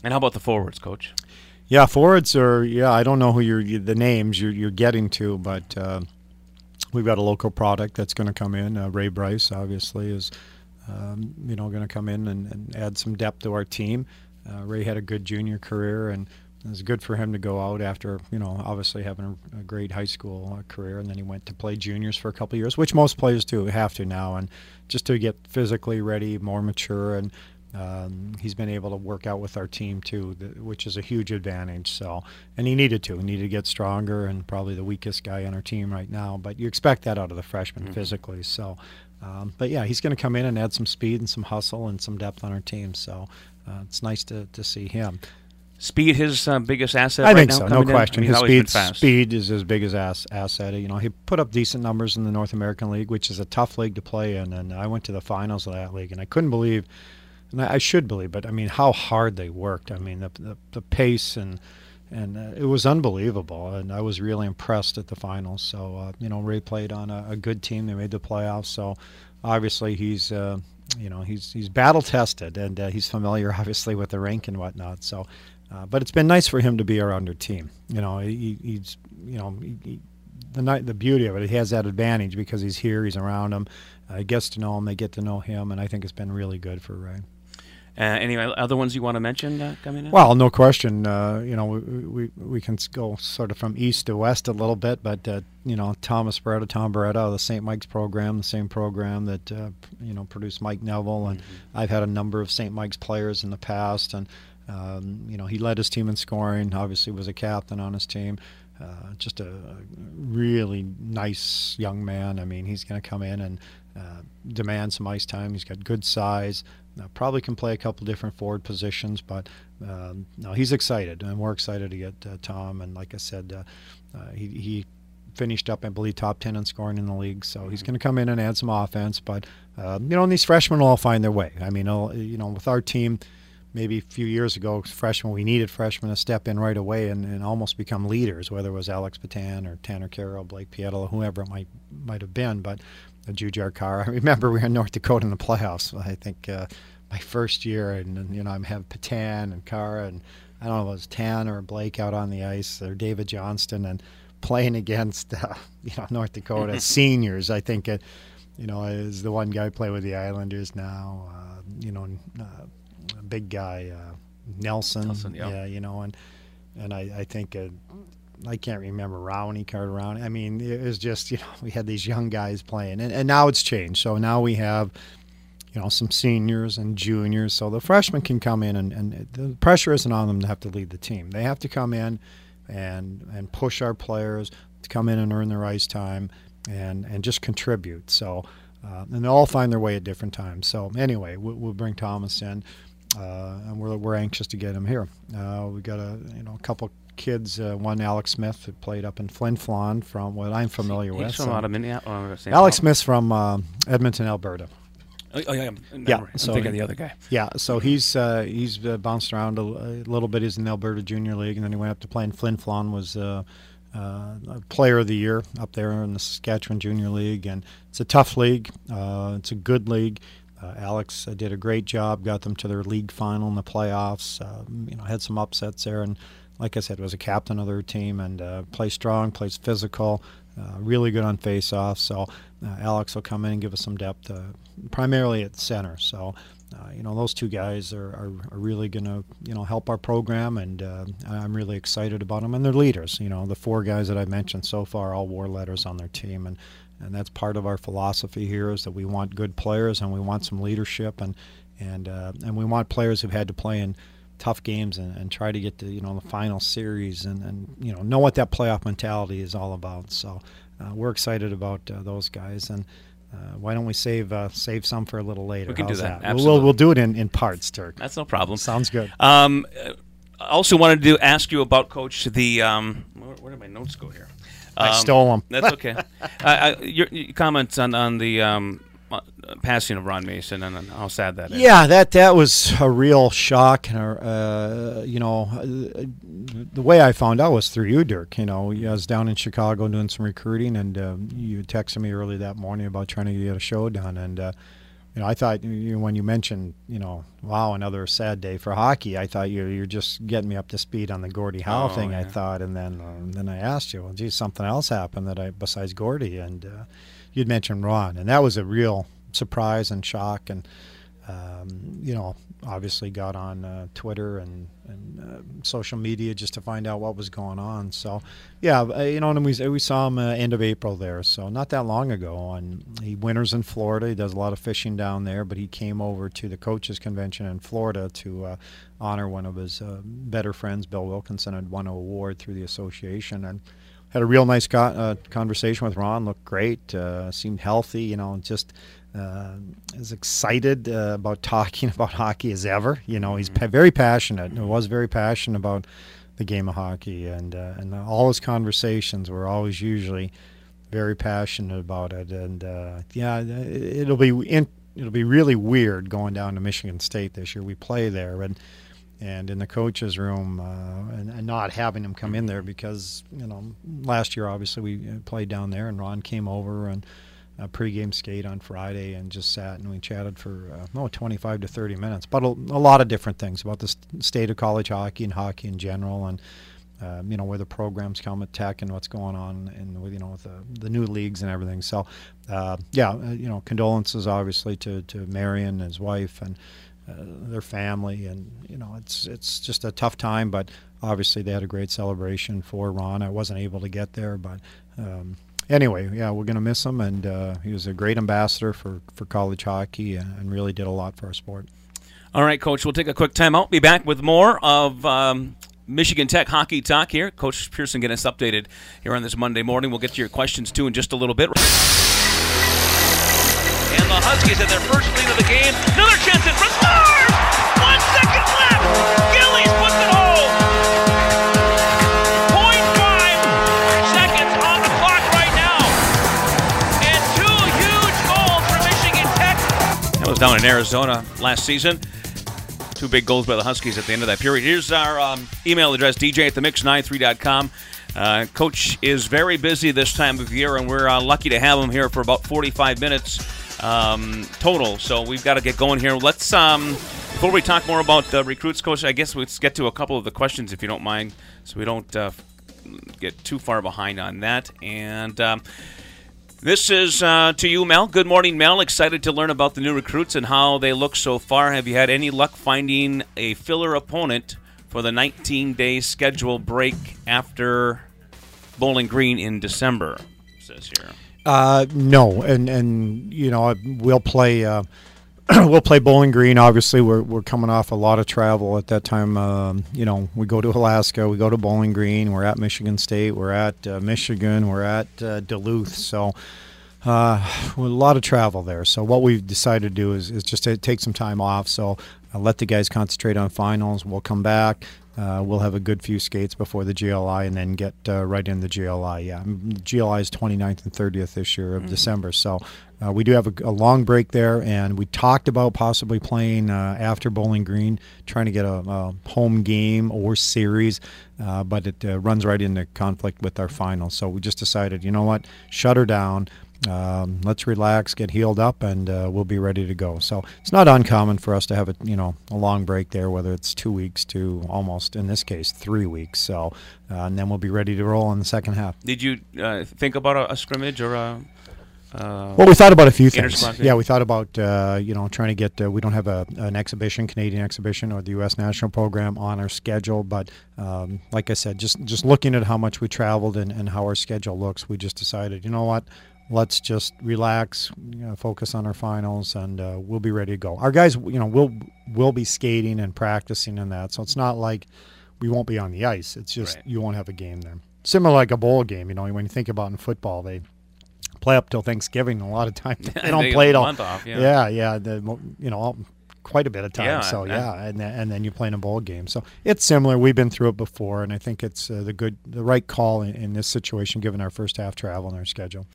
And how about the forwards, Coach? Yeah, forwards are. Yeah, I don't know who the names you're getting to, but we've got a local product that's going to come in. Ray Bryce, obviously, is going to come in and add some depth to our team. Ray had a good junior career, and it was good for him to go out after, obviously having a great high school career, and then he went to play juniors for a couple of years, which most players do have to now, and just to get physically ready, more mature, and he's been able to work out with our team too, which is a huge advantage. So, and he needed to get stronger, and probably the weakest guy on our team right now. But you expect that out of the freshman physically. So, but yeah, he's going to come in and add some speed and some hustle and some depth on our team. So it's nice to see him. Speed his biggest asset. I think right so, now, no question. His speed is his biggest asset. He put up decent numbers in the North American League, which is a tough league to play in. And I went to the finals of that league, and I couldn't believe. And I should believe, but I mean, how hard they worked. I mean, the pace and it was unbelievable, and I was really impressed at the finals. So Ray played on a good team. They made the playoffs. So obviously he's battle tested, and he's familiar obviously with the rink and whatnot. So, but it's been nice for him to be around our team. The beauty of it, he has that advantage because he's here, he's around them. He gets to know him, they get to know him, and I think it's been really good for Ray. Any other ones you want to mention coming in? Well, no question. We can go sort of from east to west a little bit, but Tom Barretta, the St. Mike's program, the same program that produced Mike Neville, and I've had a number of St. Mike's players in the past, and he led his team in scoring. Obviously, was a captain on his team. Just a really nice young man. I mean, he's going to come in and demand some ice time. He's got good size. Probably can play a couple different forward positions, but no, he's excited, and we're excited to get Tom. And like I said, he finished up, I believe, top 10 in scoring in the league. So he's going to come in and add some offense. But and these freshmen will all find their way. I mean, with our team, maybe a few years ago, we needed freshmen to step in right away and almost become leaders, whether it was Alex Patan or Tanner Carroll, Blake Pietila, whoever it might have been. But Jujar Carr, I remember we were in North Dakota in the playoffs, I think my first year, and I have Patan and Carr, and I don't know if it was Tanner or Blake out on the ice, or David Johnston, and playing against North Dakota seniors. I think is the one guy play with the Islanders now, big guy Nelson, yeah. And I think I can't remember Carter Rowney. I mean, it was just we had these young guys playing, and now it's changed. So now we have some seniors and juniors, so the freshmen can come in, and the pressure isn't on them to have to lead the team. They have to come in and push our players to come in and earn their ice time and just contribute. So and they'll all find their way at different times. So anyway, we'll bring Thomas in. And we're anxious to get him here. We got a couple kids. One, Alex Smith, who played up in Flin Flon, from what I'm familiar with. He's from out of Minneapolis. Alex Smith's from Edmonton, Alberta. Oh yeah. Yeah. I'm thinking of the other guy. Yeah. So he's bounced around a little bit. He's in the Alberta Junior League, and then he went up to play in Flin Flon. Was a Player of the Year up there in the Saskatchewan Junior League, and it's a tough league. It's a good league. Alex did a great job, got them to their league final in the playoffs, had some upsets there, and like I said, was a captain of their team, and plays strong, plays physical, really good on face-offs. So Alex will come in and give us some depth, primarily at center. So those two guys are really going to help our program, and I'm really excited about them. And they're leaders. The four guys that I've mentioned so far all wore letters on their team, and that's part of our philosophy here, is that we want good players, and we want some leadership, and we want players who've had to play in tough games and try to get to the final series, and know what that playoff mentality is all about. So we're excited about those guys, and why don't we save some for a little later? We can How's do that. that? Absolutely. We'll do it in parts, Turk. That's no problem. Sounds good. I also wanted to ask you about, Coach, the where did my notes go here? I stole them. That's okay. Your comments on the passing of Ron Mason and how sad that is. Yeah, that was a real shock. And the way I found out was through you, Dirk. I was down in Chicago doing some recruiting, and you texted me early that morning about trying to get a show done. And I thought when you mentioned, wow, another sad day for hockey, I thought you're just getting me up to speed on the Gordie Howe thing. Yeah. I thought, and then I asked you, well, geez, something else happened besides Gordie, and you'd mentioned Ron, and that was a real surprise and shock, and obviously got on Twitter and social media just to find out what was going on. So, yeah, and we saw him end of April there, so not that long ago. And he winters in Florida. He does a lot of fishing down there, but he came over to the coaches convention in Florida to honor one of his better friends. Bill Wilkinson had won an award through the association, and had a real nice conversation with Ron. Looked great, seemed healthy, just as excited about talking about hockey as ever. He's very passionate. And was very passionate about the game of hockey, and all his conversations were always usually very passionate about it. And it'll be really weird going down to Michigan State this year. We play there, and in the coach's room, and not having him come in there because last year obviously we played down there, and Ron came over and a pregame skate on Friday and just sat and we chatted for 25 to 30 minutes, but a lot of different things about the state of college hockey and hockey in general, and where the programs come at Tech and what's going on and with the new leagues and everything. So condolences obviously to Marion and his wife and their family, and it's just a tough time, but obviously they had a great celebration for Ron. I wasn't able to get there, but anyway, yeah, we're going to miss him, and he was a great ambassador for college hockey and really did a lot for our sport. All right, Coach, we'll take a quick timeout. Be back with more of Michigan Tech Hockey Talk here. Coach Pearson getting us updated here on this Monday morning. We'll get to your questions, too, in just a little bit. And the Huskies in their first lead of the game. Another chance in front. Scores! 1 second left. Gillies puts it home. 0.5 seconds on the clock right now. And 2 huge goals for Michigan Tech. That was down in Arizona last season. 2 big goals by the Huskies at the end of that period. Here's our email address, dj@themix93.com. Coach is very busy this time of year, and we're lucky to have him here for about 45 minutes total. So we've got to get going here. Let's before we talk more about the recruits, Coach, I guess let's get to a couple of the questions, if you don't mind, so we don't get too far behind on that. And this is to you, Mel. Good morning, Mel. Excited to learn about the new recruits and how they look so far. Have you had any luck finding a filler opponent for the 19-day schedule break after Bowling Green in December? Says here. No, and we'll play we'll play Bowling Green. Obviously, we're coming off a lot of travel at that time. We go to Alaska, we go to Bowling Green, we're at Michigan State, we're at Michigan, we're at Duluth. So a lot of travel there. So what we've decided to do is just to take some time off. So let the guys concentrate on finals. We'll come back. We'll have a good few skates before the GLI and then get right in the GLI. Yeah, GLI is 29th and 30th this year of December. So we do have a long break there, and we talked about possibly playing after Bowling Green, trying to get a home game or series, but it runs right into conflict with our finals. So we just decided, shut her down. Let's relax, get healed up, and we'll be ready to go. So it's not uncommon for us to have a long break there, whether it's 2 weeks to almost, in this case, 3 weeks. So and then we'll be ready to roll in the second half. Did you think about a scrimmage or a? Well, we thought about a few things. Intersquad, yeah, we thought about trying to get. We don't have an exhibition, Canadian exhibition, or the U.S. national program on our schedule. But like I said, just looking at how much we traveled and how our schedule looks, we just decided, what. Let's just relax, focus on our finals, and we'll be ready to go. Our guys, we'll be skating and practicing in that, so it's not like we won't be on the ice. It's just You won't have a game then. Similar like a bowl game, when you think about in football, they play up till Thanksgiving. A lot of times they don't play it all. Month off, quite a bit of time. Yeah, and then you play in a bowl game. So it's similar. We've been through it before, and I think it's the right call in this situation, given our first half travel and our schedule.